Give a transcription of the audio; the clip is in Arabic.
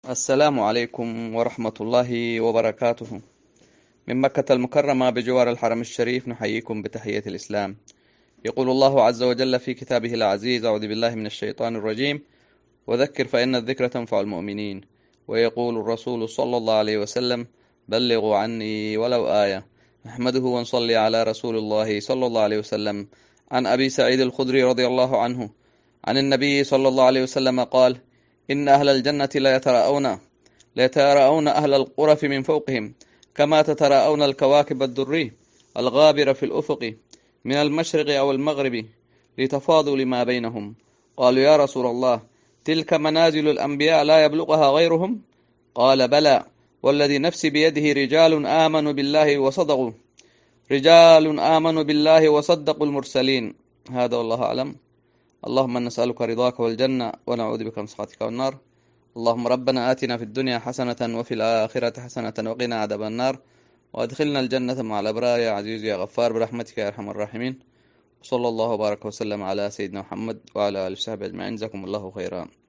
السلام عليكم ورحمة الله وبركاته. من مكة المكرمة بجوار الحرم الشريف نحييكم بتحية الإسلام. يقول الله عز وجل في كتابه العزيز: أعوذ بالله من الشيطان الرجيم، وذكر فإن الذكر تنفع المؤمنين. ويقول الرسول صلى الله عليه وسلم: بلغوا عني ولو آية. نحمده ونصلي على رسول الله صلى الله عليه وسلم. عن أبي سعيد الخدري رضي الله عنه عن النبي صلى الله عليه وسلم قال: إن أهل الجنة لا يتراءون أهل الغرف من فوقهم، كما تتراءون الكواكب الدري الغابرة في الأفق من المشرق أو المغرب، لتفاضل ما بينهم. قالوا: يا رسول الله، تلك منازل الأنبياء لا يبلغها غيرهم؟ قال: بلى، والذي نفسي بيده رجال آمنوا بالله وصدقوا المرسلين. هذا والله أعلم. اللهم نسألك رضاك والجنة، ونعوذ بك من سخطك والنار. اللهم ربنا آتنا في الدنيا حسنة وفي الآخرة حسنة وقنا عذاب النار، وأدخلنا الجنة مع الأبرار يا عزيز يا غفار برحمتك يا أرحم الراحمين. وصلى الله وبارك وسلم على سيدنا محمد وعلى آله وصحبه أجمعين. جزاكم الله خيرا.